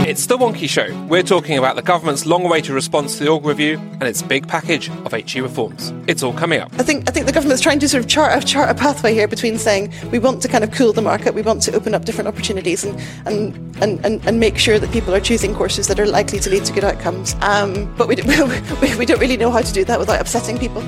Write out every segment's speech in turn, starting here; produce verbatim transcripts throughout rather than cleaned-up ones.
It's The Wonky Show. We're talking about the government's long-awaited response to the Auger Review and its big package of H E reforms. It's all coming up. I think I think the government's trying to sort of chart a, chart a pathway here between saying we want to kind of cool the market, we want to open up different opportunities and and, and, and, and make sure that people are choosing courses that are likely to lead to good outcomes. Um, but we, we, we don't really know how to do that without upsetting people.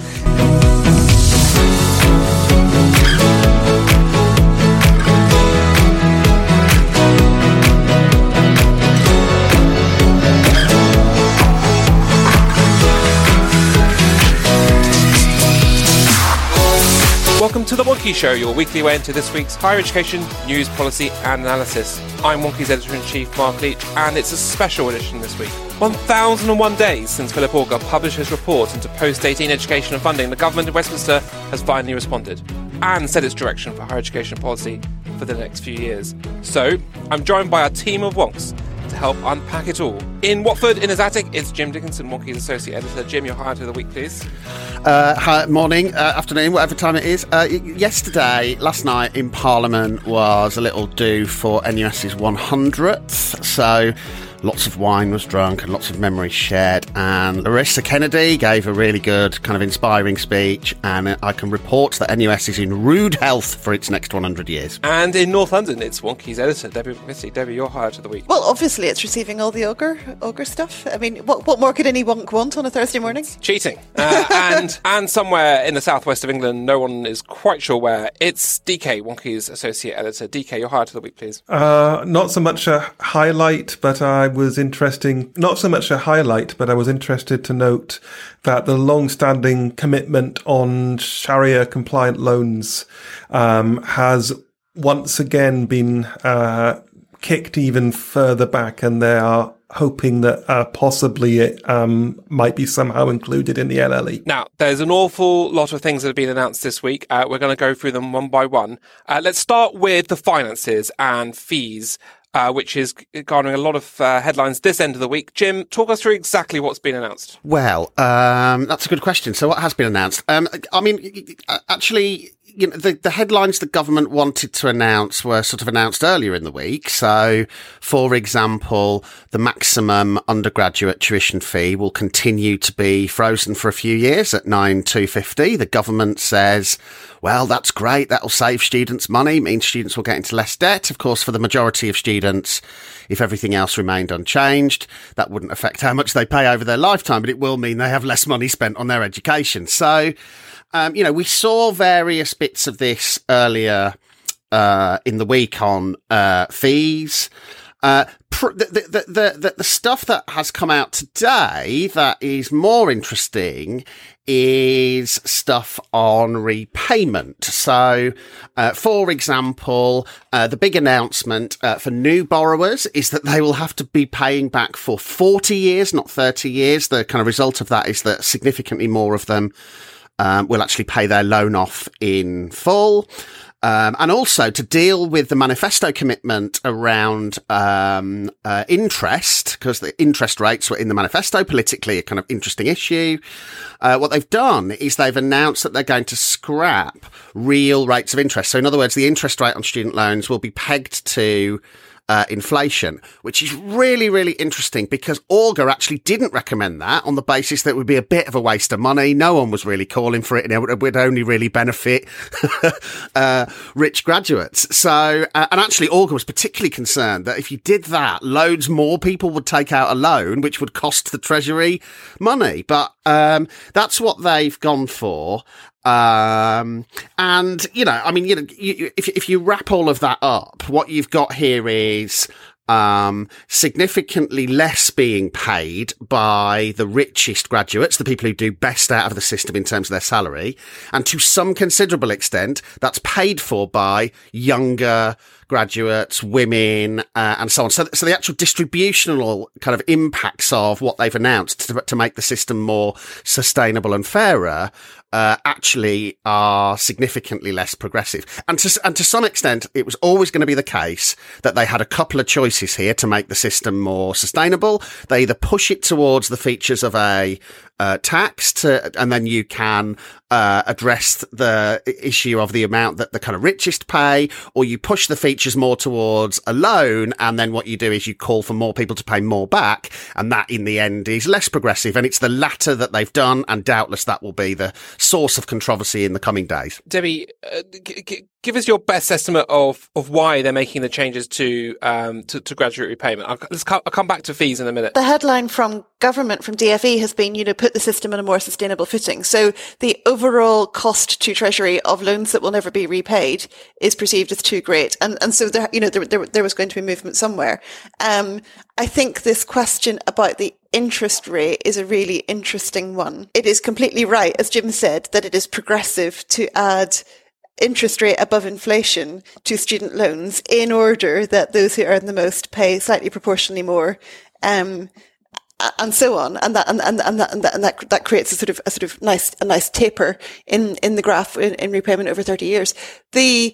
Welcome to The Wonky Show, your weekly way into this week's higher education, news, policy and analysis. I'm Wonky's Editor-in-Chief, Mark Leach, and it's a special edition this week. one thousand one days since Philip Auger published his report into post eighteen education and funding, the government of Westminster has finally responded and set its direction for higher education policy for the next few years. So, I'm joined by a team of wonks to help unpack it all. In Watford, in his attic, it's Jim Dickinson, Wonky's Associate Editor. Jim, you're hired for the week, please. Uh, hi, morning, uh, afternoon, whatever time it is. Uh, y- yesterday, last night in Parliament was a little do for N U S's one hundredth, so lots of wine was drunk and lots of memories shared, and Larissa Kennedy gave a really good kind of inspiring speech, and I can report that N U S is in rude health for its next one hundred years. And in North London, it's Wonky's Editor, Debbie McVitie. Debbie, you're hired for the week. Well, obviously it's receiving all the Auger, Auger stuff. I mean, what, what more could any wonk want on a Thursday morning? It's cheating. Uh, and and somewhere in the southwest of England, no one is quite sure where, it's D K, Wonky's Associate Editor. D K, you're hired for the week, please. Uh, not so much a highlight, but I was interesting, not so much a highlight, but I was interested to note that the long-standing commitment on Sharia-compliant loans um, has once again been uh, kicked even further back, and they are hoping that uh, possibly it um, might be somehow included in the L L E. Now, there's an awful lot of things that have been announced this week. Uh, we're going to go through them one by one. Uh, let's start with the finances and fees, Uh, which is garnering a lot of uh, headlines this end of the week. Jim, talk us through exactly what's been announced. Well, um, that's a good question. So what has been announced? Um, I mean, actually, you know, the, the headlines the government wanted to announce were sort of announced earlier in the week. So, for example, the maximum undergraduate tuition fee will continue to be frozen for a few years at nine thousand two hundred fifty. The government says, well, that's great. That'll save students money, means students will get into less debt. Of course, for the majority of students, if everything else remained unchanged, that wouldn't affect how much they pay over their lifetime, but it will mean they have less money spent on their education. So, um, you know, we saw various bits of this earlier uh, in the week on uh, fees. Uh, pr- the, the, the, the, the stuff that has come out today that is more interesting is stuff on repayment. So, uh, for example, uh, the big announcement uh, for new borrowers is that they will have to be paying back for forty years, not thirty years. The kind of result of that is that significantly more of them um, will actually pay their loan off in full. Um, and also to deal with the manifesto commitment around um, uh, interest, because the interest rates were in the manifesto, politically a kind of interesting issue. Uh, what they've done is they've announced that they're going to scrap real rates of interest. So in other words, the interest rate on student loans will be pegged to Uh, inflation, which is really, really interesting because Auger actually didn't recommend that on the basis that it would be a bit of a waste of money. No one was really calling for it, and it would only really benefit uh, rich graduates. So, uh, and actually Auger was particularly concerned that if you did that, loads more people would take out a loan, which would cost the Treasury money. But um, that's what they've gone for. Um, and, you know, I mean, you know, you, if, if you wrap all of that up, what you've got here is, um, significantly less being paid by the richest graduates, the people who do best out of the system in terms of their salary. And to some considerable extent, that's paid for by younger graduates, women, uh, and so on. So, so the actual distributional kind of impacts of what they've announced to, to make the system more sustainable and fairer uh, actually are significantly less progressive. And to, and to some extent, it was always going to be the case that they had a couple of choices here to make the system more sustainable. They either push it towards the features of a uh, tax to, and then you can uh, address the issue of the amount that the kind of richest pay, or you push the features more towards a loan, and then what you do is you call for more people to pay more back, and that in the end is less progressive. And it's the latter that they've done, and doubtless that will be the source of controversy in the coming days. Debbie, uh, g- g- give us your best estimate of, of why they're making the changes to um to, to graduate repayment. I'll, let's co- I'll come back to fees in a minute. The headline from government, from D F E, has been, you know, put the system on a more sustainable footing. So the overall cost to Treasury of loans that will never be repaid is perceived as too great. And and so there, you know, there, there, there was going to be movement somewhere. Um, I think this question about the interest rate is a really interesting one. It is completely right, as Jim said, that it is progressive to add interest rate above inflation to student loans in order that those who earn the most pay slightly proportionally more, um, and so on. And that, and, and, and that, and that, and that, that creates a sort of, a sort of nice, a nice taper in, in the graph in, in repayment over thirty years. The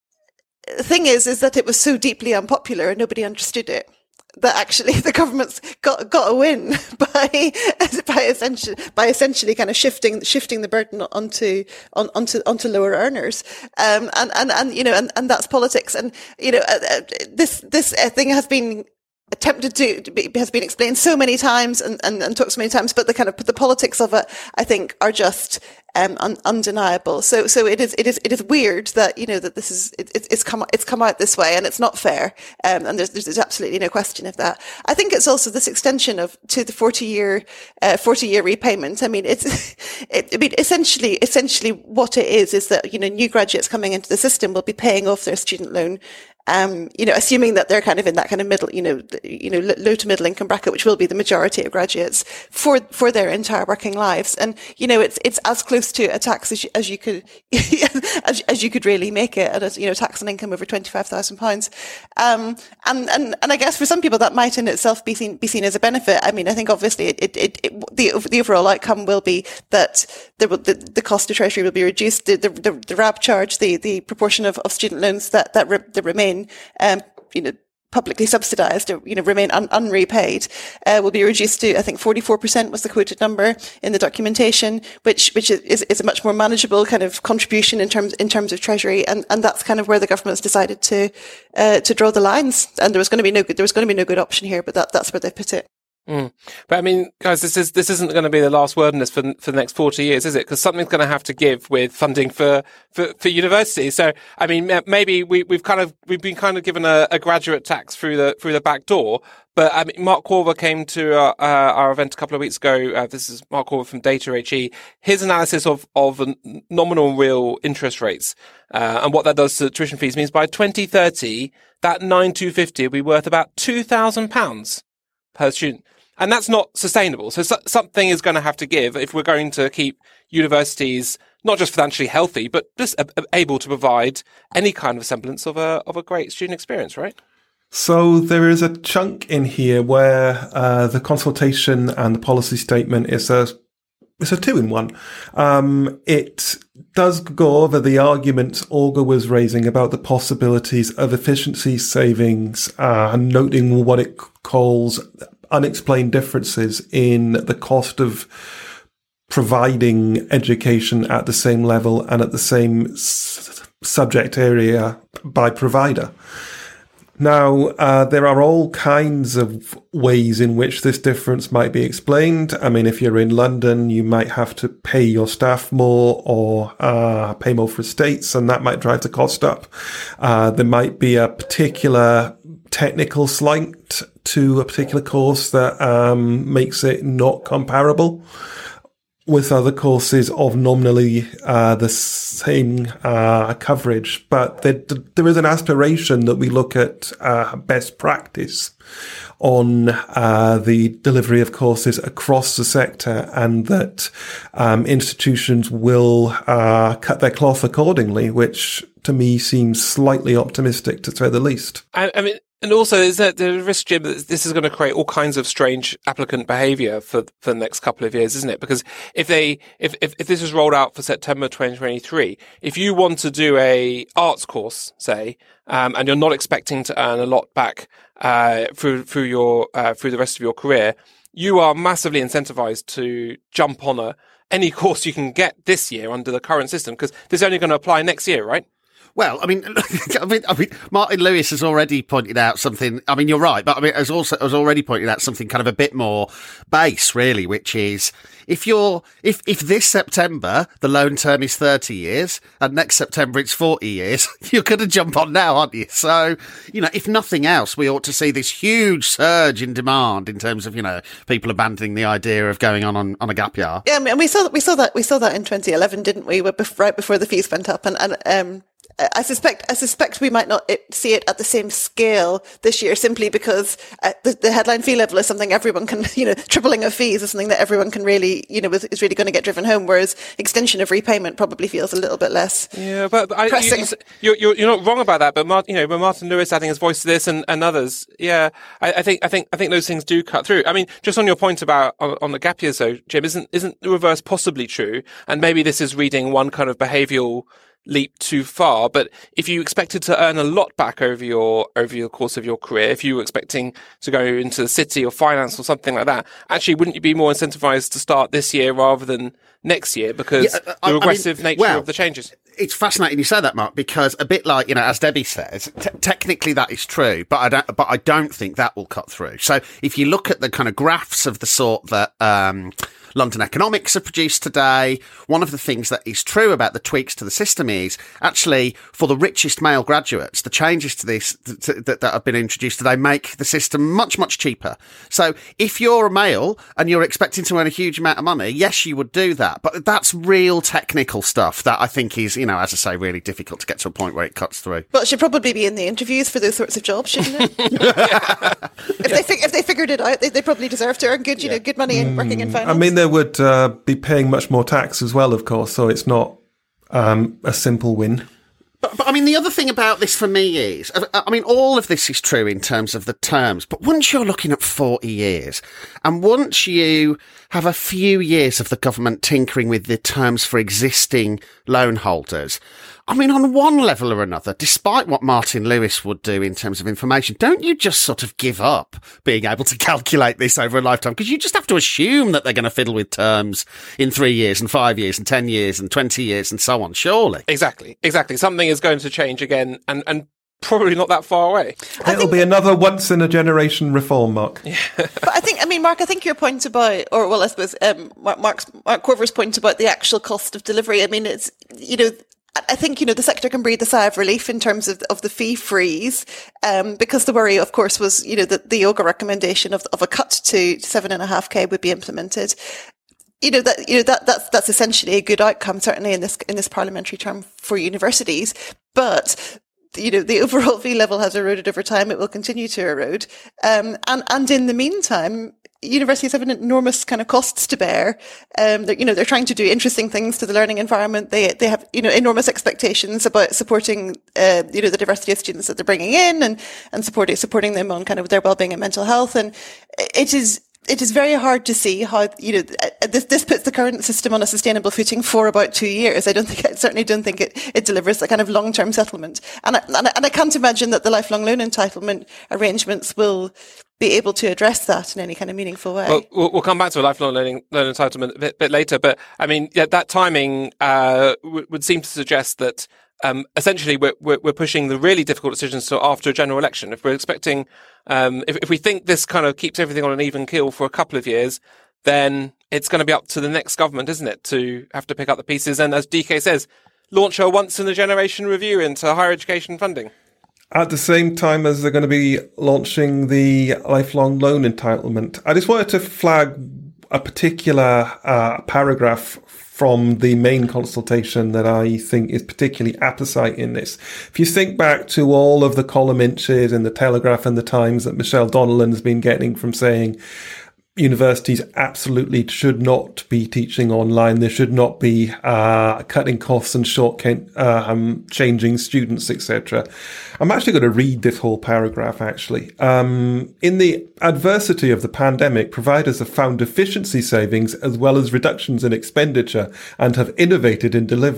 thing is, is that it was so deeply unpopular and nobody understood it, that actually the government's got got a win by by essentially by essentially kind of shifting shifting the burden onto on, onto onto lower earners, um, and and and you know, and, and that's politics, and you know, uh, this this thing has been attempted to, to be, has been explained so many times and, and, and talked so many times, but the kind of the politics of it, I think, are just um, un, undeniable. So, so it is, it is, it is weird that, you know, that this is, it, it's come, it's come out this way, and it's not fair. Um, and there's, there's absolutely no question of that. I think it's also this extension of to the forty year, uh, forty year repayment. I mean, it's, it, I mean, essentially, essentially what it is is that, you know, new graduates coming into the system will be paying off their student loan. Um, you know, assuming that they're kind of in that kind of middle, you know, you know, low to middle income bracket, which will be the majority of graduates for, for their entire working lives. And, you know, it's, it's as close to a tax as you, as you could, as, as you could really make it at a, you know, tax on income over twenty-five thousand pounds. Um, and, and, and I guess for some people that might in itself be seen, be seen as a benefit. I mean, I think obviously it, it, it, it the, the overall outcome will be that there will, the, the cost to Treasury will be reduced, the, the, the, the R A B charge, the, the proportion of, of student loans that, that, re, that remain Um, you know, publicly subsidised or, you know, remain un- unrepaid, uh, will be reduced to, I think, forty-four percent was the quoted number in the documentation, which, which is, is a much more manageable kind of contribution in terms, in terms of Treasury. And, and that's kind of where the government's decided to, uh, to draw the lines. And there was going to be no good, there was going to be no good option here, but that, that's where they put it. Mm. But I mean, guys, this is this isn't going to be the last word on this for for the next forty years, is it? Because something's going to have to give with funding for for, for universities. So, I mean, maybe we we've kind of we've been kind of given a, a graduate tax through the through the back door. But I mean, Mark Corver came to our, uh, our event a couple of weeks ago. Uh, this is Mark Corver from Data H E. His analysis of of nominal real interest rates uh, and what that does to tuition fees means by twenty thirty, that nine two fifty will be worth about two thousand pounds per student. And that's not sustainable. So so something is going to have to give if we're going to keep universities not just financially healthy, but just a- able to provide any kind of semblance of a of a great student experience, right? So there is a chunk in here where uh, the consultation and the policy statement is a it's a two in one. Um, it does go over the arguments Olga was raising about the possibilities of efficiency savings, uh, and noting what it calls unexplained differences in the cost of providing education at the same level and at the same s- subject area by provider. Now, uh, there are all kinds of ways in which this difference might be explained. I mean, if you're in London, you might have to pay your staff more or uh, pay more for estates, and that might drive the cost up. Uh, there might be a particular technical slant to a particular course that um, makes it not comparable with other courses of nominally uh, the same uh, coverage. But there, there is an aspiration that we look at uh, best practice on uh, the delivery of courses across the sector, and that um, institutions will uh, cut their cloth accordingly, which to me seems slightly optimistic, to say the least. I, I mean, and also, is that the risk, Jim, that this is going to create all kinds of strange applicant behaviour for for the next couple of years, isn't it? Because if they, if, if, if this is rolled out for September twenty twenty-three, if you want to do a arts course, say, um, and you're not expecting to earn a lot back uh, through through your uh, through the rest of your career, you are massively incentivized to jump on a any course you can get this year under the current system, because this is only going to apply next year, right? Well, I mean, I mean, I mean, Martin Lewis has already pointed out something. I mean, you're right, but I mean, has also has already pointed out something kind of a bit more base, really, which is if you're if if this September the loan term is thirty years and next September it's forty years, you're going to jump on now, aren't you? So, you know, if nothing else, we ought to see this huge surge in demand in terms of, you know, people abandoning the idea of going on on, on a gap year. Yeah, I mean, we saw we saw that we saw that in twenty eleven, didn't we? Right before the fees went up, and and um. I suspect, I suspect we might not see it at the same scale this year, simply because uh, the, the headline fee level is something everyone can, you know, tripling of fees is something that everyone can really, you know, is, is really going to get driven home. Whereas extension of repayment probably feels a little bit less. Yeah, but, but I, pressing. You, you're you're not wrong about that. But Martin, you know, but Martin Lewis adding his voice to this and, and others, yeah, I, I think I think I think those things do cut through. I mean, just on your point about on, on the gap years, though, Jim, isn't isn't the reverse possibly true? And maybe this is reading one kind of behavioural leap too far, but if you expected to earn a lot back over your over your course of your career, if you were expecting to go into the city or finance or something like that, actually wouldn't you be more incentivized to start this year rather than next year, because yeah, I, the regressive I mean, nature well, of the changes? It's fascinating you say that, Mark, because a bit like, you know, as Debbie says, t- technically that is true, but I don't, but I don't think that will cut through. So if you look at the kind of graphs of the sort that, um, London Economics have produced today, one of the things that is true about the tweaks to the system is actually for the richest male graduates, the changes to this to, that, that have been introduced today make the system much, much cheaper. So if you're a male and you're expecting to earn a huge amount of money, yes, you would do that. But that's real technical stuff that I think is, you know, as I say, really difficult to get to a point where it cuts through. Well, it should probably be in the interviews for those sorts of jobs, shouldn't it? if they fi- if they figured it out, they, they probably deserve to earn good, you yeah. know, good money in working in finance. I mean, they would uh, be paying much more tax as well, of course, so it's not um, a simple win. But, but I mean, the other thing about this for me is, I mean, all of this is true in terms of the terms, but once you're looking at forty years, and once you have a few years of the government tinkering with the terms for existing loan holders, I mean, on one level or another, despite what Martin Lewis would do in terms of information, don't you just sort of give up being able to calculate this over a lifetime? Because you just have to assume that they're going to fiddle with terms in three years and five years and ten years and twenty years and so on, surely. Exactly, exactly. Something is going to change again, and, and probably not that far away. I It'll be another once-in-a-generation reform, Mark. Yeah. But I think, I mean, Mark, I think your point about, or well, I suppose um, Mark's, Mark Corver's point about the actual cost of delivery, I mean, it's, you know, I think, you know, the sector can breathe a sigh of relief in terms of, of the fee freeze, um, because the worry, of course, was, you know, that the Yoga recommendation of, of a cut to seven and a half K would be implemented. You know, that, you know, that, that's, that's essentially a good outcome, certainly in this, in this parliamentary term for universities. But, you know, the overall fee level has eroded over time. It will continue to erode. Um, and, and in the meantime, universities have an enormous kind of costs to bear. Um, they're, you know, they're trying to do interesting things to the learning environment. They, they have, you know, enormous expectations about supporting, uh, you know, the diversity of students that they're bringing in and, and supporting, supporting them on kind of their well-being and mental health. And it is, it is very hard to see how, you know, this, this puts the current system on a sustainable footing for about two years. I don't think, I certainly don't think it, it delivers a kind of long-term settlement. And I, and I, and I can't imagine that the lifelong loan entitlement arrangements will be able to address that in any kind of meaningful way. Well, we'll, we'll come back to a lifelong learning loan entitlement a bit, bit later, but I mean, yeah, that timing uh, w- would seem to suggest that um, essentially we're, we're, we're pushing the really difficult decisions to after a general election. If we're expecting, um, if, if we think this kind of keeps everything on an even keel for a couple of years, then it's going to be up to the next government, isn't it, to have to pick up the pieces and, as D K says, launch a once-in-a-generation review into higher education funding. At the same time as they're going to be launching the lifelong loan entitlement. I just wanted to flag a particular uh, paragraph from the main consultation that I think is particularly apposite in this. If you think back to all of the column inches in the Telegraph and the Times that Michelle Donnellan's been getting from saying universities absolutely should not be teaching online. They should not be uh, cutting costs and short uh, um, changing students, et cetera. I'm actually going to read this whole paragraph, actually. Um, in the adversity of the pandemic, providers have found efficiency savings as well as reductions in expenditure and have innovated in delivery.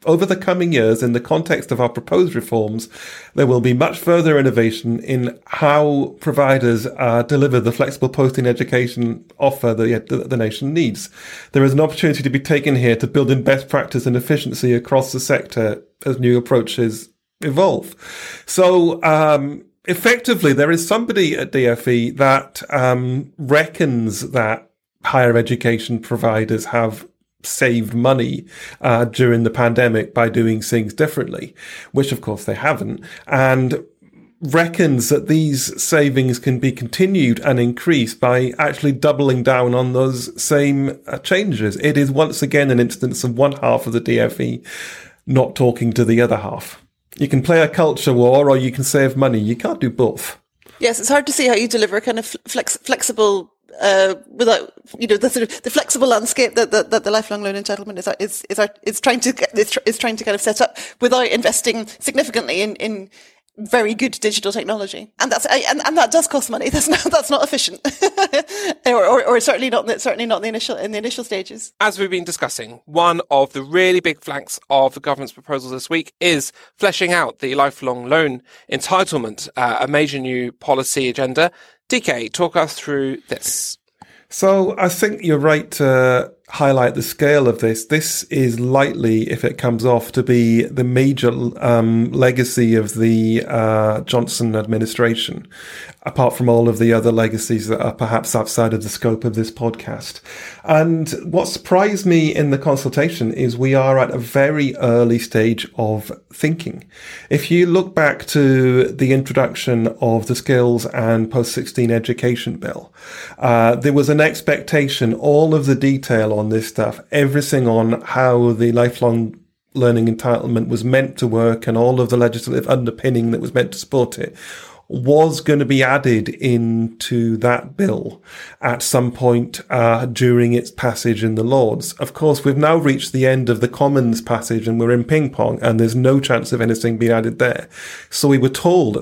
over the coming years, in the context of our proposed reforms, there will be much further innovation in how providers uh, deliver the flexible posting education offer that the, the nation needs. There is an opportunity to be taken here to build in best practice and efficiency across the sector as new approaches evolve. So, um, effectively, there is somebody at D F E that um, reckons that higher education providers have saved money uh, during the pandemic by doing things differently, which of course they haven't, and reckons that these savings can be continued and increased by actually doubling down on those same uh, changes. It is once again an instance of one half of the D F E not talking to the other half. You can play a culture war or you can save money. You can't do both. Yes, it's hard to see how you deliver kind of flex, flexible Uh, without, you know, the sort of the flexible landscape that, that, that the lifelong loan entitlement is is is, is trying to is, is trying to kind of set up without investing significantly in, in very good digital technology, and that's and, and that does cost money. That's not that's not efficient, or, or or certainly not certainly not in the initial in the initial stages. As we've been discussing, one of the really big flanks of the government's proposals this week is fleshing out the lifelong loan entitlement, uh, a major new policy agenda. D K, talk us through this. So I think you're right to highlight the scale of this. This is likely, if it comes off, to be the major um, legacy of the uh, Johnson administration, apart from all of the other legacies that are perhaps outside of the scope of this podcast. And what surprised me in the consultation is we are at a very early stage of thinking. If you look back to the introduction of the Skills and Post sixteen Education Bill, uh, there was an expectation, all of the detail on this stuff, everything on how the lifelong learning entitlement was meant to work and all of the legislative underpinning that was meant to support it was going to be added into that bill at some point uh, during its passage in the Lords. Of course, we've now reached the end of the Commons passage and we're in ping pong and there's no chance of anything being added there. So we were told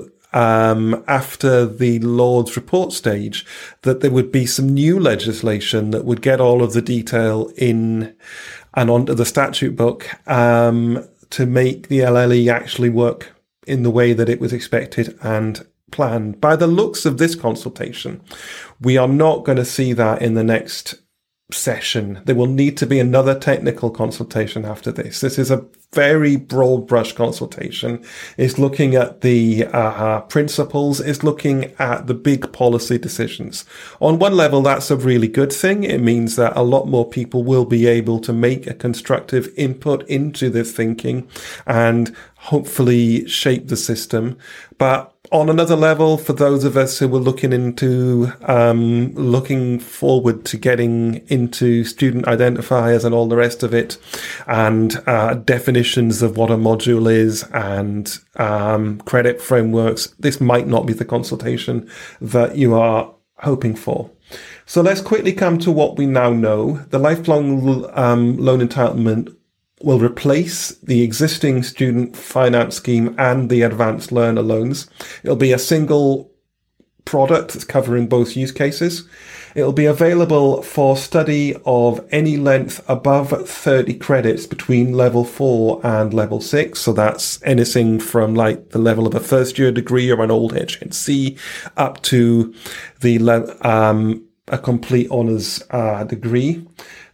Um, after the Lords report stage that there would be some new legislation that would get all of the detail in and onto the statute book um, to make the L L E actually work in the way that it was expected and planned. By the looks of this consultation, we are not going to see that in the next session. There will need to be another technical consultation after this. This is a very broad brush consultation. It's looking at the uh, principles. It's looking at the big policy decisions. On one level, that's a really good thing. It means that a lot more people will be able to make a constructive input into this thinking and hopefully shape the system. But on another level, for those of us who were looking into, um, looking forward to getting into student identifiers and all the rest of it, and uh, definitions of what a module is and um, credit frameworks, this might not be the consultation that you are hoping for. So let's quickly come to what we now know. The lifelong um, loan entitlement will replace the existing student finance scheme and the advanced learner loans. It'll be a single product that's covering both use cases. It'll be available for study of any length above thirty credits between level four and level six. So that's anything from like the level of a first year degree or an old H N C up to the le- um, a complete honours uh, degree.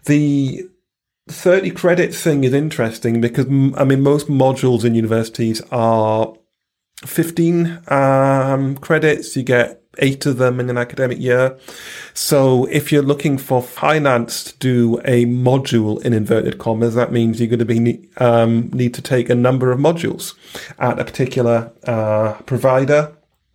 The thirty credit thing is interesting because, I mean, most modules in universities are fifteen um, credits. You get eight of them in an academic year. So if you're looking for finance to do a module in inverted commas, that means you're going to be um, need to take a number of modules at a particular uh, provider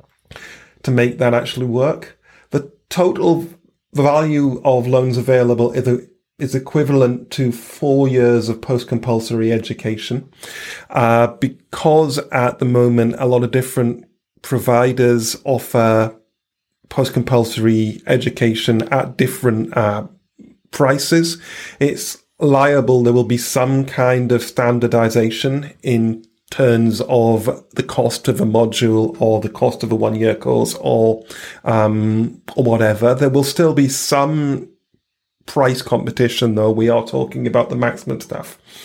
to make that actually work. The total value of loans available is a is equivalent to four years of post-compulsory education, uh, because at the moment, a lot of different providers offer post-compulsory education at different uh, prices. It's liable there will be some kind of standardization in terms of the cost of a module or the cost of a one-year course or, um, or whatever. There will still be some price competition, though. We are talking about the maximum stuff.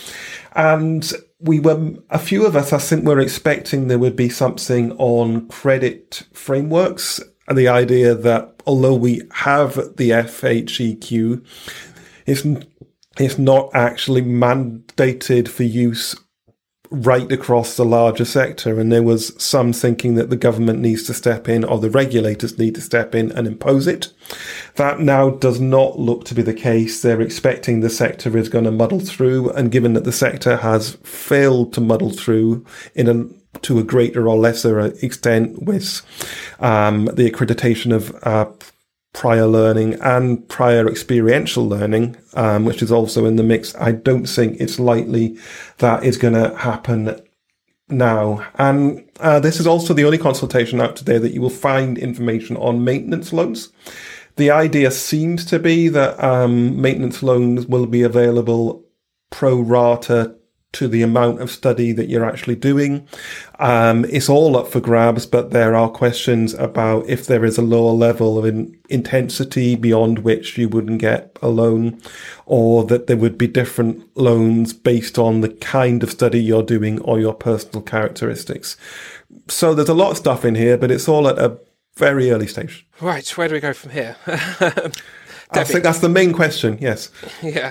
And we were, a few of us, I think, were expecting there would be something on credit frameworks, and the idea that although we have the F H E Q, it's, it's not actually mandated for use right across the larger sector. And there was some thinking that the government needs to step in, or the regulators need to step in and impose it. That now does not look to be the case. They're expecting the sector is going to muddle through. And given that the sector has failed to muddle through in a, to a greater or lesser extent with um, the accreditation of uh, prior learning and prior experiential learning, um, which is also in the mix, I don't think it's likely that is going to happen now. And uh, this is also the only consultation out today that you will find information on maintenance loans. The idea seems to be that um, maintenance loans will be available pro rata to the amount of study that you're actually doing. Um, it's all up for grabs, but there are questions about if there is a lower level of in- intensity beyond which you wouldn't get a loan, or that there would be different loans based on the kind of study you're doing or your personal characteristics. So there's a lot of stuff in here, but it's all at a very early stage. Right, where do we go from here? I think that's the main question, yes. Yeah.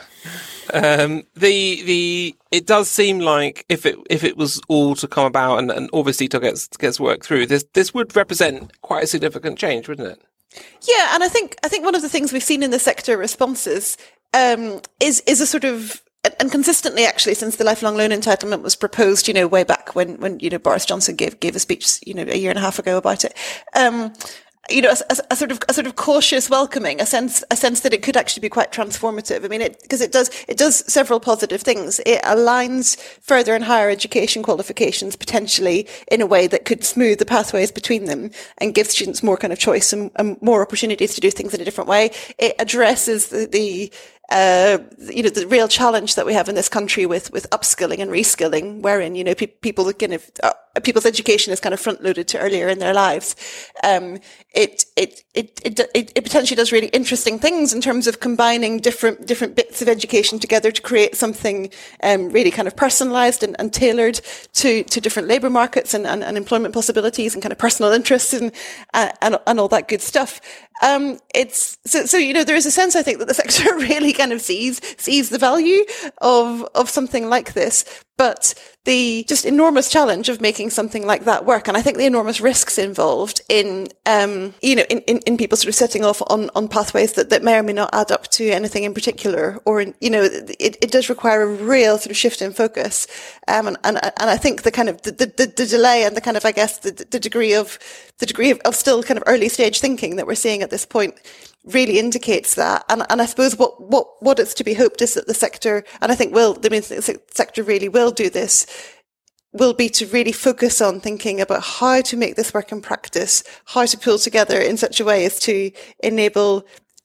Um, the the it does seem like if it if it was all to come about and, and obviously to get gets worked through, this this would represent quite a significant change, wouldn't it? Yeah, and I think I think one of the things we've seen in the sector responses um, is is a sort of, and consistently actually since the lifelong loan entitlement was proposed, you know, way back when when you know Boris Johnson gave gave a speech, you know, a year and a half ago about it. Um, You know, a, a, a sort of a sort of cautious welcoming, a sense a sense that it could actually be quite transformative. I mean, it because it does it does several positive things. It aligns further and higher education qualifications potentially in a way that could smooth the pathways between them and give students more kind of choice and, and more opportunities to do things in a different way. It addresses the, the Uh, you know, the real challenge that we have in this country with, with upskilling and reskilling, wherein, you know, pe- people kind of, uh, people's education is kind of front loaded to earlier in their lives. Um, it, it, it, it, it, it potentially does really interesting things in terms of combining different, different bits of education together to create something, um, really kind of personalized and, and tailored to, to different labor markets and, and, and employment possibilities and kind of personal interests and, uh, and, and all that good stuff. Um, it's, so, so, you know, there is a sense, I think, that the sector really kind of sees, sees the value of, of something like this, but the just enormous challenge of making something like that work. And I think the enormous risks involved in, um, you know, in, in, in people sort of setting off on, on pathways that, that may or may not add up to anything in particular, or, in, you know, it, it does require a real sort of shift in focus. Um, and, and, and I think the kind of, the, the, the delay and the kind of, I guess, the, the degree of, the degree of, of still kind of early stage thinking that we're seeing at this point really indicates that. And, and I suppose what, what, what is to be hoped is that the sector, and I think will, the sector really will do this, will be to really focus on thinking about how to make this work in practice, how to pull together in such a way as to enable,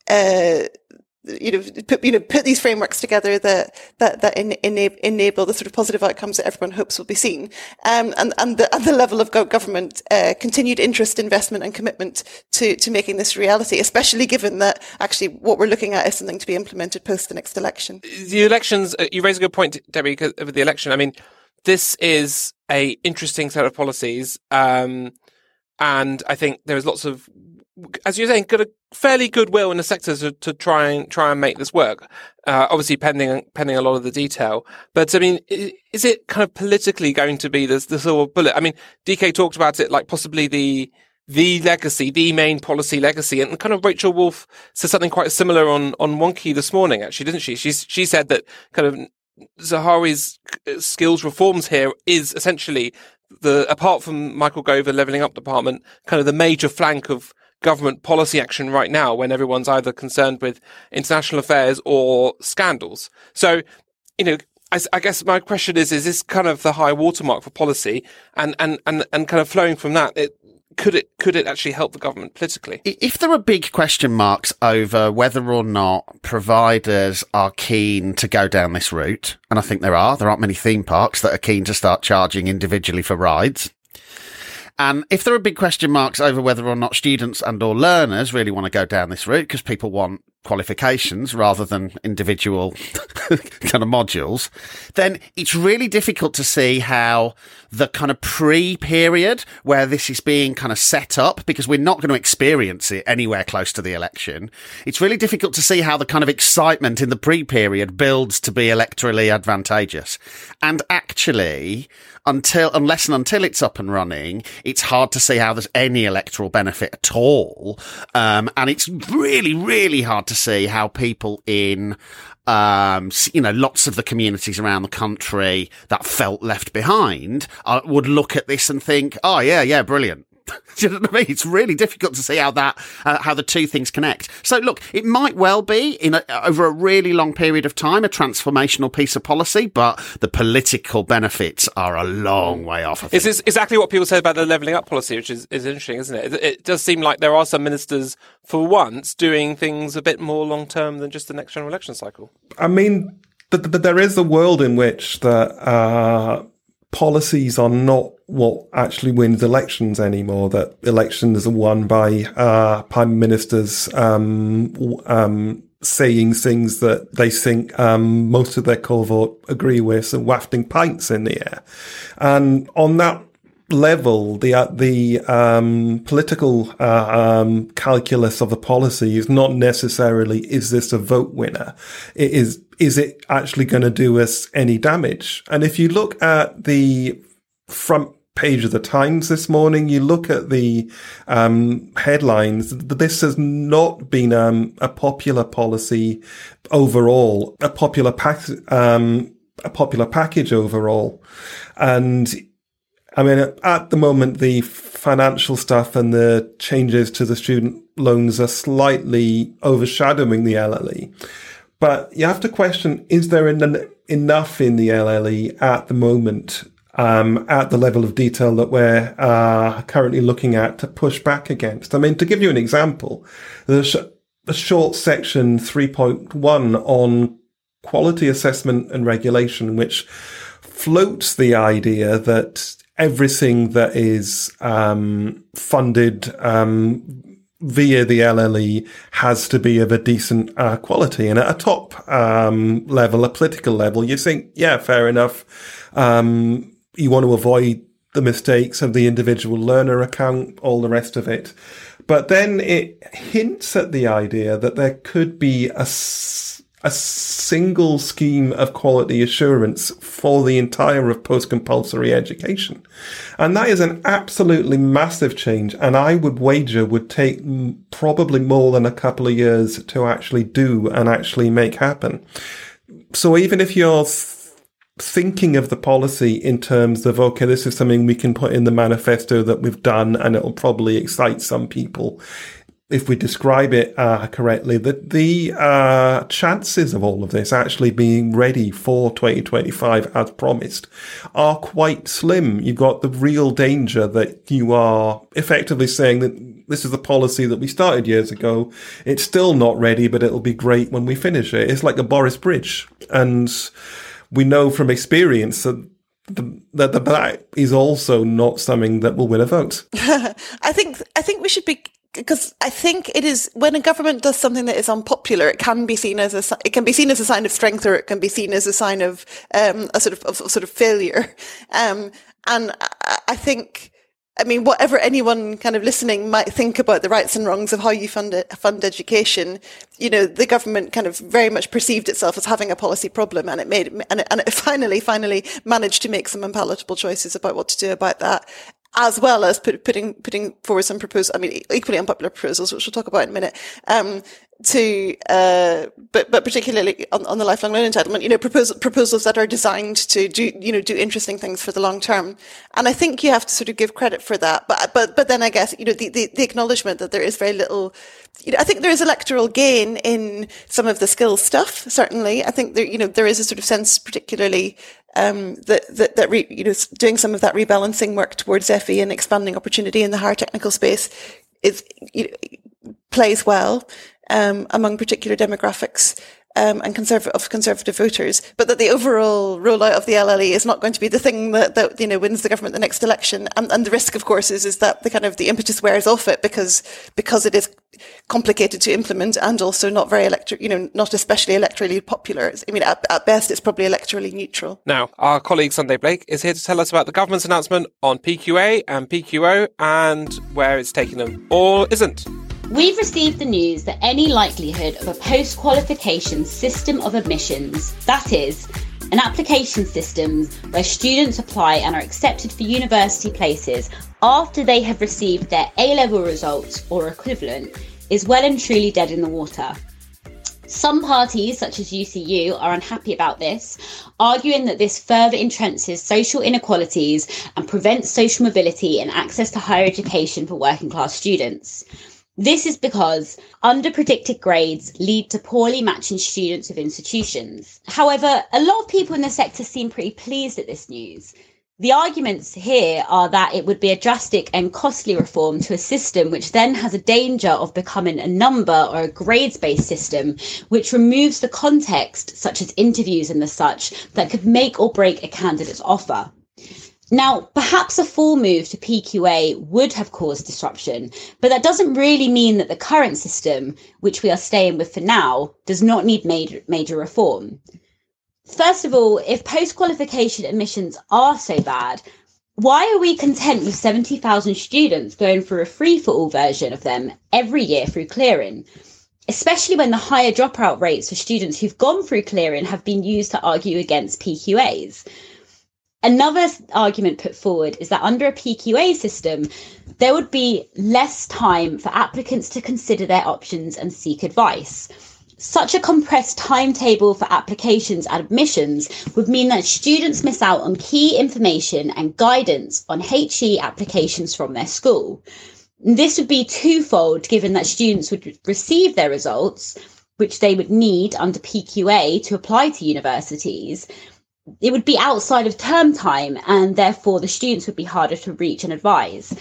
uh, you know, put, you know, put these frameworks together that, that, that en- enable, enable the sort of positive outcomes that everyone hopes will be seen. Um, and, and the, at the level of government, uh, continued interest, investment and commitment to, to making this reality, especially given that actually what we're looking at is something to be implemented post the next election. The elections, uh, you raise a good point, Debbie, with the election. I mean, this is a interesting set of policies. Um, and I think there is lots of, as you're saying, good, fairly goodwill in the sector to, to try and try and make this work. Uh, obviously, pending pending a lot of the detail. But I mean, is it kind of politically going to be this the silver bullet? I mean, D K talked about it like possibly the the legacy, the main policy legacy, and kind of Rachel Wolf said something quite similar on on Wonky this morning. Actually, didn't she? She she said that kind of Zahawi's skills reforms here is essentially the, apart from Michael Gove, the Levelling Up Department, kind of the major flank of government policy action right now when everyone's either concerned with international affairs or scandals. So, you know, I, I guess my question is, is this kind of the high watermark for policy? And, and, and, and kind of flowing from that, it, could it, could it actually help the government politically? If there are big question marks over whether or not providers are keen to go down this route, and I think there are, there aren't many theme parks that are keen to start charging individually for rides. And if there are big question marks over whether or not students and or learners really want to go down this route, because people want qualifications rather than individual kind of modules, then it's really difficult to see how the kind of pre-period where this is being kind of set up, because we're not going to experience it anywhere close to the election, it's really difficult to see how the kind of excitement in the pre-period builds to be electorally advantageous. And actually, until, unless and until it's up and running, it's hard to see how there's any electoral benefit at all. Um, and it's really, really hard to see how people in, um, you know, lots of the communities around the country that felt left behind uh, would look at this and think, oh, yeah, yeah, brilliant. Do you know what I mean? It's really difficult to see how that, uh, how the two things connect. So look, it might well be in a, over a really long period of time, a transformational piece of policy, but the political benefits are a long way off. This is exactly what people say about the levelling up policy, which is, is interesting, isn't it? it? It does seem like there are some ministers, for once, doing things a bit more long term than just the next general election cycle. I mean, but, but there is a world in which the, uh, policies are not what actually wins elections anymore, that elections are won by uh, prime ministers um, um, saying things that they think um, most of their cohort agree with and wafting pints in the air. And on that level, the uh, the um, political uh, um, calculus of the policy is not necessarily, is this a vote winner? It is, is it actually going to do us any damage? And if you look at the front page of the Times this morning, you look at the um, headlines, this has not been um, a popular policy overall, a popular pack, um, a popular package overall. And I mean, at the moment, the financial stuff and the changes to the student loans are slightly overshadowing the L L E. But you have to question, is there en- enough in the L L E at the moment, um, at the level of detail that we're uh, currently looking at, to push back against? I mean, to give you an example, there's a short section three point one on quality assessment and regulation, which floats the idea that everything that is um, funded um, via the L L E has to be of a decent uh, quality. And at a top um, level, a political level, you think, yeah, fair enough. Um, you want to avoid the mistakes of the individual learner account, all the rest of it. But then it hints at the idea that there could be a a single scheme of quality assurance for the entire of post-compulsory education. And that is an absolutely massive change, and I would wager would take probably more than a couple of years to actually do and actually make happen. So even if you're thinking of the policy in terms of, okay, this is something we can put in the manifesto that we've done and it'll probably excite some people, if we describe it uh, correctly, that the uh, chances of all of this actually being ready for twenty twenty-five as promised are quite slim. You've got the real danger that you are effectively saying that this is a policy that we started years ago. It's still not ready, but it'll be great when we finish it. It's like a Boris Bridge. And we know from experience that The, that the that is also not something that will win a vote. I think I think we should be, because I think it is, when a government does something that is unpopular, it can be seen as a it can be seen as a sign of strength, or it can be seen as a sign of um, a sort of, of sort of failure. Um, and I, I think. I mean, whatever anyone kind of listening might think about the rights and wrongs of how you fund it, fund education, you know, the government kind of very much perceived itself as having a policy problem, and it made, and it, and it finally, finally managed to make some unpalatable choices about what to do about that, as well as put, putting, putting forward some proposals, I mean, equally unpopular proposals, which we'll talk about in a minute, um, to, uh, but, but particularly on, on the lifelong learning entitlement, you know, proposal, proposals that are designed to do, you know, do interesting things for the long term. And I think you have to sort of give credit for that. But, but, but then I guess, you know, the, the, the acknowledgement that there is very little, you know, I think there is electoral gain in some of the skills stuff, certainly. I think there, you know, there is a sort of sense, particularly, um, that, that, that, re, you know, doing some of that rebalancing work towards F E and expanding opportunity in the higher technical space is, you know, plays well. Um, among particular demographics um, and conserv- of conservative voters, but that the overall rollout of the L L E is not going to be the thing that, that you know wins the government the next election. And, and the risk, of course, is is that the kind of the impetus wears off it because because it is complicated to implement and also not very electro, you know, not especially electorally popular. It's, I mean, at, at best, it's probably electorally neutral. Now, our colleague Sunday Blake is here to tell us about the government's announcement on P Q A and P Q O and where it's taking them or isn't. We've received the news that any likelihood of a post-qualification system of admissions, that is, an application system where students apply and are accepted for university places after they have received their A-level results or equivalent, is well and truly dead in the water. Some parties, such as U C U, are unhappy about this, arguing that this further entrenches social inequalities and prevents social mobility and access to higher education for working class students. This is because under-predicted grades lead to poorly matching students with institutions. However, a lot of people in the sector seem pretty pleased at this news. The arguments here are that it would be a drastic and costly reform to a system which then has a danger of becoming a number or a grades-based system, which removes the context, such as interviews and the such, that could make or break a candidate's offer. Now, perhaps a full move to P Q A would have caused disruption, but that doesn't really mean that the current system, which we are staying with for now, does not need major, major reform. First of all, if post-qualification admissions are so bad, why are we content with seventy thousand students going through a free-for-all version of them every year through clearing? Especially when the higher dropout rates for students who've gone through clearing have been used to argue against P Q As. Another argument put forward is that under a P Q A system, there would be less time for applicants to consider their options and seek advice. Such a compressed timetable for applications and admissions would mean that students miss out on key information and guidance on H E applications from their school. This would be twofold, given that students would receive their results, which they would need under P Q A to apply to universities. It would be outside of term time, and therefore the students would be harder to reach and advise.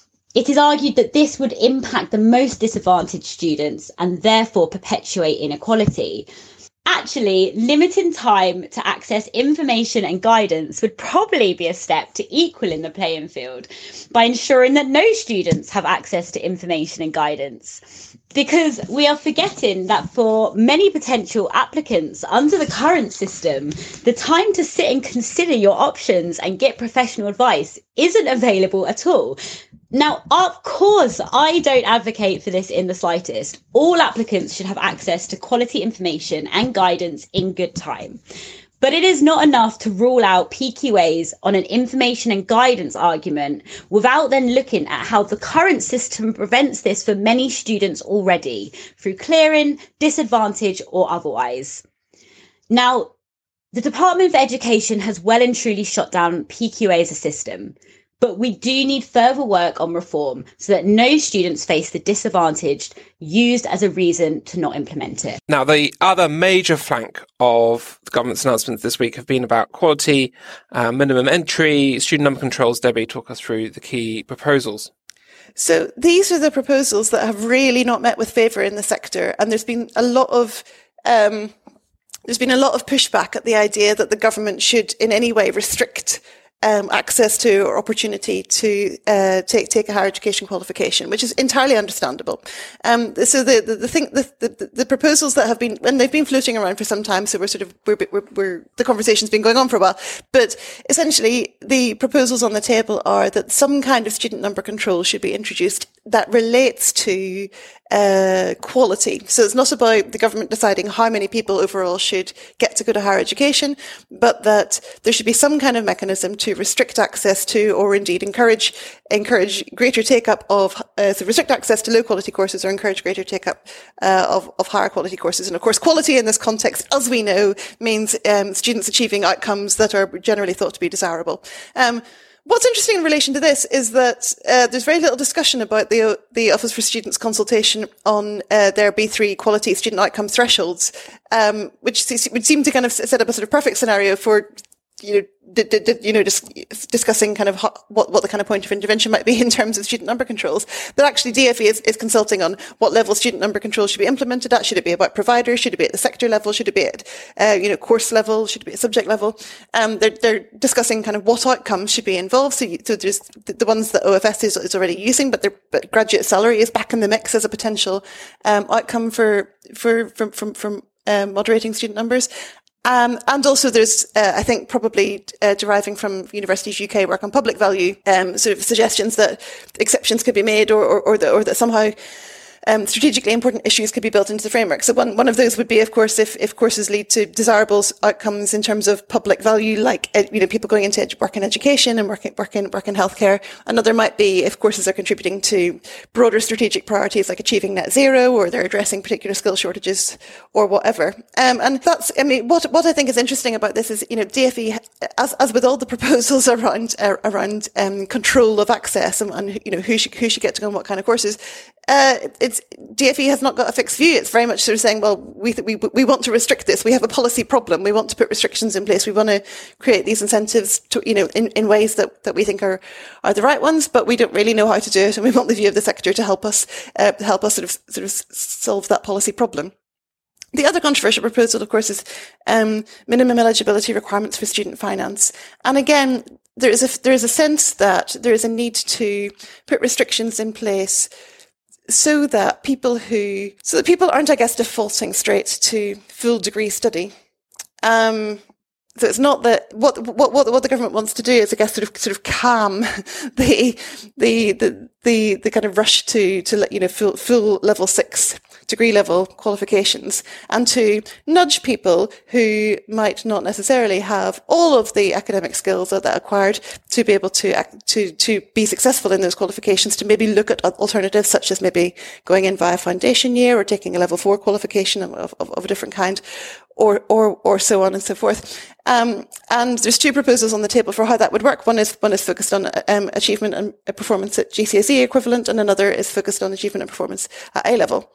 It is argued that this would impact the most disadvantaged students and therefore perpetuate inequality. Actually, limiting time to access information and guidance would probably be a step to equaling the playing field by ensuring that no students have access to information and guidance. Because we are forgetting that for many potential applicants under the current system, the time to sit and consider your options and get professional advice isn't available at all. Now, of course, I don't advocate for this in the slightest. All applicants should have access to quality information and guidance in good time. But it is not enough to rule out P Q As on an information and guidance argument without then looking at how the current system prevents this for many students already, through clearing, disadvantage, or otherwise. Now, the Department for Education has well and truly shot down P Q A as a system. But we do need further work on reform so that no students face the disadvantaged used as a reason to not implement it. Now, the other major flank of the government's announcements this week have been about quality, uh, minimum entry, student number controls. Debbie, talk us through the key proposals. So these are the proposals that have really not met with favour in the sector, and there's been a lot of um, there's been a lot of pushback at the idea that the government should in any way restrict Um, access to or opportunity to uh, take take a higher education qualification, which is entirely understandable. Um, so the the, the thing the, the the proposals that have been, and they've been floating around for some time, so we're sort of we're, we're, we're the conversation's been going on for a while. But essentially, the proposals on the table are that some kind of student number control should be introduced that relates to uh, quality. So it's not about the government deciding how many people overall should get to go to higher education, but that there should be some kind of mechanism to restrict access to, or indeed encourage encourage greater take-up of, uh, so restrict access to low-quality courses or encourage greater take-up uh, of, of higher quality courses. And of course, quality in this context, as we know, means um, students achieving outcomes that are generally thought to be desirable. Um, What's interesting in relation to this is that uh, there's very little discussion about the the Office for Students consultation on uh, their B three quality student outcome thresholds, um, which would seem to kind of set up a sort of perfect scenario for you know, did, did, did, you know, just discussing kind of how, what, what the kind of point of intervention might be in terms of student number controls. But actually D F E is, is consulting on what level student number controls should be implemented at. Should it be about providers? Should it be at the sector level? Should it be at, uh, you know, course level? Should it be at subject level? Um, they're, they're discussing kind of what outcomes should be involved. So, you, so there's the, the ones that O F S is, is already using, but their but graduate salary is back in the mix as a potential, um, outcome for, for, from, from, from, um, moderating student numbers. Um, and also there's, uh, I think probably uh, deriving from Universities U K work on public value, um, sort of suggestions that exceptions could be made or, or, or, that, or that somehow um, strategically important issues could be built into the framework. So one, one of those would be, of course, if, if courses lead to desirable outcomes in terms of public value, like, you know, people going into ed- work in education and working, work in, work in healthcare. Another might be if courses are contributing to broader strategic priorities like achieving net zero, or they're addressing particular skill shortages or whatever. Um, and that's, I mean, what, what I think is interesting about this is, you know, D F E, as, as with all the proposals around, uh, around, um, control of access and, and, you know, who should, who should get to go on what kind of courses, uh, it's, D F E has not got a fixed view. It's very much sort of saying, well, we, th- we, we want to restrict this. We have a policy problem. We want to put restrictions in place. We want to create these incentives to, you know, in, in ways that, that we think are, are the right ones, but we don't really know how to do it. And we want the view of the sector to help us, uh, help us sort of, sort of solve that policy problem. The other controversial proposal, of course, is um, minimum eligibility requirements for student finance. And again, there is a there is a sense that there is a need to put restrictions in place so that people who so that people aren't, I guess, defaulting straight to full degree study. Um, so it's not that what what what what the government wants to do is, I guess, sort of sort of calm the the the the, the kind of rush to to let you know full full level six degree level qualifications, and to nudge people who might not necessarily have all of the academic skills that are acquired to be able to to to be successful in those qualifications, to maybe look at alternatives such as maybe going in via foundation year or taking a level four qualification of, of, of a different kind, or or or so on and so forth. Um, and there's two proposals on the table for how that would work. One is one is focused on um, achievement and performance at G C S E equivalent, and another is focused on achievement and performance at A level.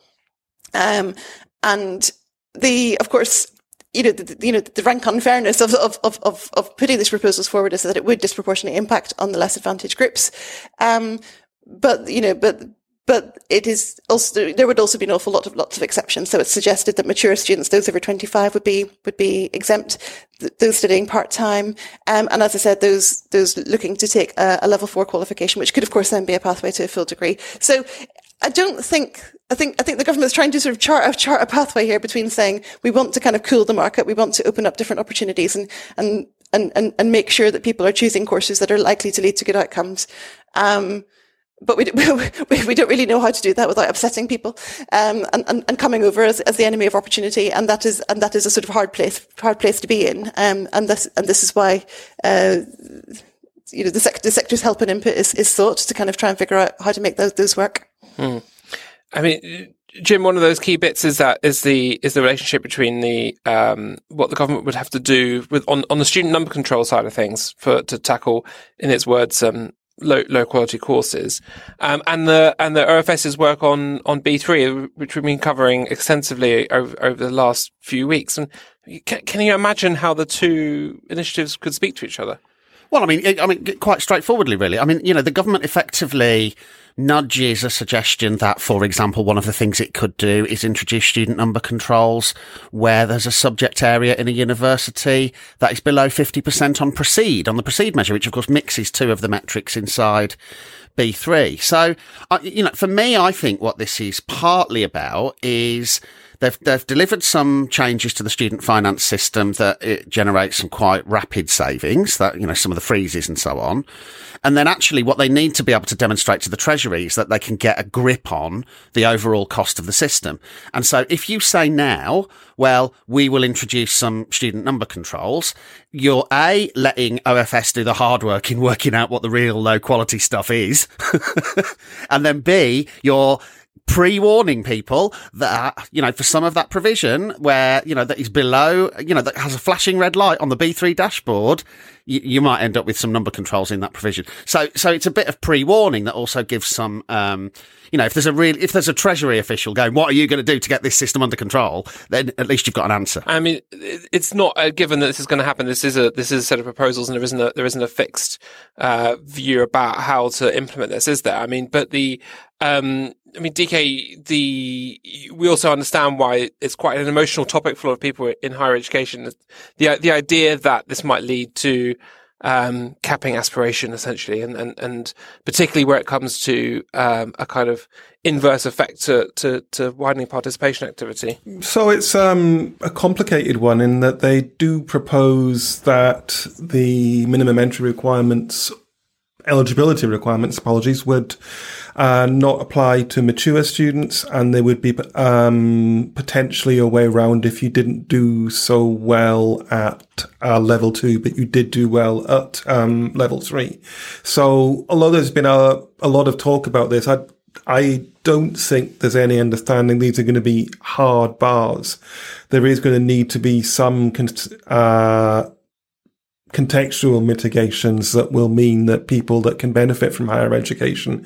Um, and the, of course, you know, the, you know, the rank unfairness of, of, of, of, of putting these proposals forward is that it would disproportionately impact on the less advantaged groups. Um, but, you know, but, but it is also, there would also be an awful lot of, lots of exceptions. So it's suggested that mature students, those over twenty-five, would be, would be exempt, th- those studying part-time. Um, and as I said, those, those looking to take a, a level four qualification, which could, of course, then be a pathway to a full degree. So I don't think, I think, I think the government is trying to sort of chart a, chart a pathway here between saying we want to kind of cool the market, we want to open up different opportunities and, and, and, and, and make sure that people are choosing courses that are likely to lead to good outcomes. Um, but we, we, we don't really know how to do that without upsetting people, um, and, and, and coming over as, as the enemy of opportunity. And that is, and that is a sort of hard place, hard place to be in. Um, and this, and this is why, uh, you know, the sector, the sector's help and input is, is sought to kind of try and figure out how to make those, those work. Hmm. I mean, Jim, one of those key bits is that is the is the relationship between the um, what the government would have to do with on, on the student number control side of things for to tackle, in its words, um, low low quality courses, um, and the and the OFS's work on on B three, which we've been covering extensively over, over the last few weeks. And can, can you imagine how the two initiatives could speak to each other? Well, I mean, I mean, quite straightforwardly, really. I mean, you know, the government effectively nudges a suggestion that, for example, one of the things it could do is introduce student number controls where there's a subject area in a university that is below fifty percent on PROCEED, on the PROCEED measure, which of course mixes two of the metrics inside B three. So, uh, you know, for me, I think what this is partly about is They've, they've delivered some changes to the student finance system that it generates some quite rapid savings, that, you know, some of the freezes and so on. And then actually what they need to be able to demonstrate to the Treasury is that they can get a grip on the overall cost of the system. And so if you say now, well, we will introduce some student number controls, you're A, letting O F S do the hard work in working out what the real low quality stuff is. And then B, you're pre-warning people that, you know, for some of that provision where, you know, that is below, you know, that has a flashing red light on the B three dashboard, you, you might end up with some number controls in that provision. So, so it's a bit of pre-warning that also gives some, um, you know, if there's a real, if there's a Treasury official going, what are you going to do to get this system under control? Then at least you've got an answer. I mean, it's not a given that this is going to happen. This is a, this is a set of proposals, and there isn't a, there isn't a fixed, uh, view about how to implement this, is there? I mean, but the, um, I mean, D K, the, we also understand why it's quite an emotional topic for a lot of people in higher education. The, the idea that this might lead to, um, capping aspiration essentially, and, and, and particularly where it comes to, um, a kind of inverse effect to, to, to widening participation activity. So it's, um, a complicated one in that they do propose that the minimum entry requirements, eligibility requirements, apologies, would uh, not apply to mature students, and there would be um, potentially a way around if you didn't do so well at uh, level two, but you did do well at um, level three. So although there's been a, a lot of talk about this, I, I don't think there's any understanding these are going to be hard bars. There is going to need to be some uh contextual mitigations that will mean that people that can benefit from higher education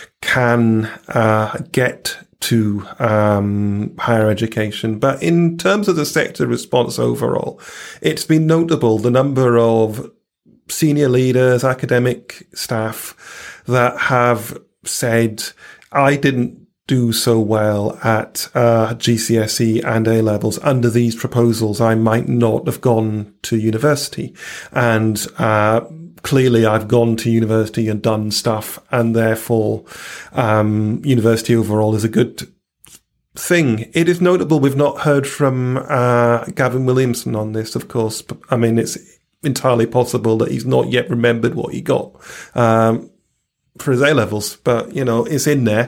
can uh, get to um, higher education. But in terms of the sector response overall, it's been notable the number of senior leaders, academic staff that have said, I didn't do so well at uh, G C S E and A levels under these proposals. I might not have gone to university, and uh, clearly I've gone to university and done stuff, and therefore um, university overall is a good thing. It is notable we've not heard from uh, Gavin Williamson on this, of course. But, I mean, it's entirely possible that he's not yet remembered what he got um, for his A levels, but you know, it's in there.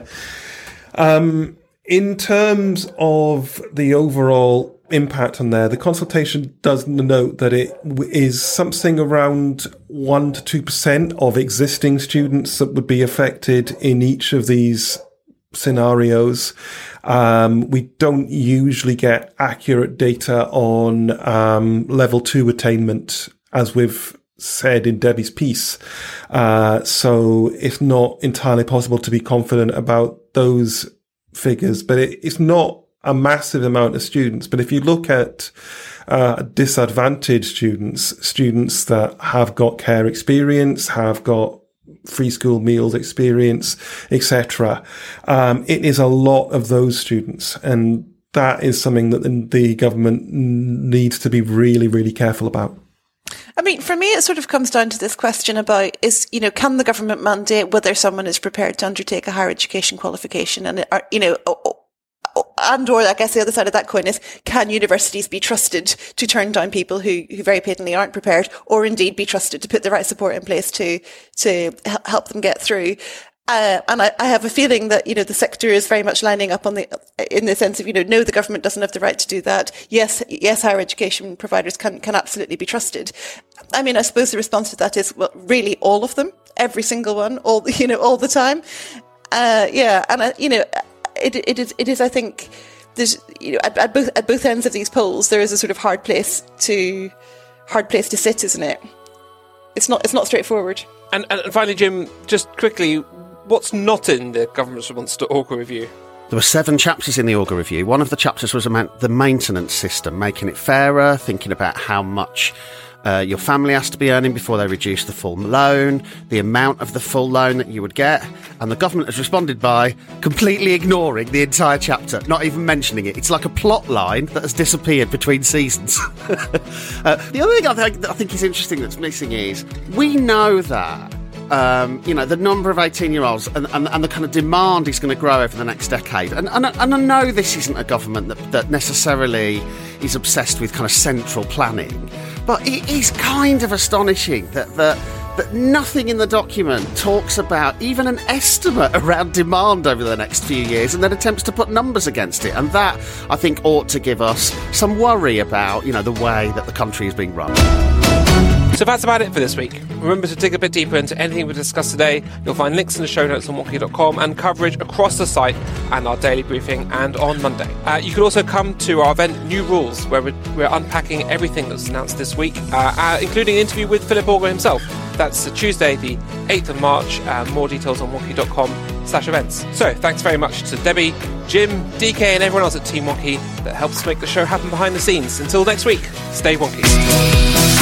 Um, in terms of the overall impact on there, the consultation does note that it is something around one to two percent of existing students that would be affected in each of these scenarios. Um, we don't usually get accurate data on um, level two attainment, as we've said in Debbie's piece. Uh, so it's not entirely possible to be confident about those figures, but it, it's not a massive amount of students. But if you look at uh, disadvantaged students, students that have got care experience, have got free school meals experience, et cetera, um, it is a lot of those students. And that is something that the, the government needs to be really, really careful about. I mean, for me, it sort of comes down to this question about is, you know, can the government mandate whether someone is prepared to undertake a higher education qualification? And, are, you know, and or I guess the other side of that coin is, can universities be trusted to turn down people who, who very patently aren't prepared, or indeed be trusted to put the right support in place to, to help them get through? Uh, and I, I have a feeling that, you know, the sector is very much lining up on the, in the sense of, you know, no, the government doesn't have the right to do that. Yes, yes, higher education providers can, can absolutely be trusted. I mean, I suppose the response to that is, well, really all of them, every single one, all, you know, all the time. Uh, yeah. And, uh, you know, it, it is, it is, I think there's, you know, at, at both, at both ends of these polls, there is a sort of hard place to, hard place to sit, isn't it? It's not, it's not straightforward. And, and finally, Jim, just quickly, what's not in the government's response to Augar Review? There were seven chapters in the Augar Review. One of the chapters was about the maintenance system, making it fairer, thinking about how much uh, your family has to be earning before they reduce the full loan, the amount of the full loan that you would get. And the government has responded by completely ignoring the entire chapter, not even mentioning it. It's like a plot line that has disappeared between seasons. uh, the other thing I think, I think is interesting that's missing is we know that Um, you know, the number of eighteen-year-olds and, and, and the kind of demand is going to grow over the next decade. And, and, and I know this isn't a government that, that necessarily is obsessed with kind of central planning, but it is kind of astonishing that, that, that nothing in the document talks about even an estimate around demand over the next few years, and then attempts to put numbers against it. And that, I think, ought to give us some worry about, you know, the way that the country is being run. So that's about it for this week. Remember to dig a bit deeper into anything we discussed today. You'll find links in the show notes on wonky dot com and coverage across the site and our daily briefing and on Monday. Uh, you can also come to our event New Rules, where we're, we're unpacking everything that's announced this week, uh, uh, including an interview with Philip Auger himself. That's Tuesday, the eighth of March. Uh, more details on wonky dot com slash events. So thanks very much to Debbie, Jim, D K and everyone else at Team Wonky that helps make the show happen behind the scenes. Until next week, stay wonky.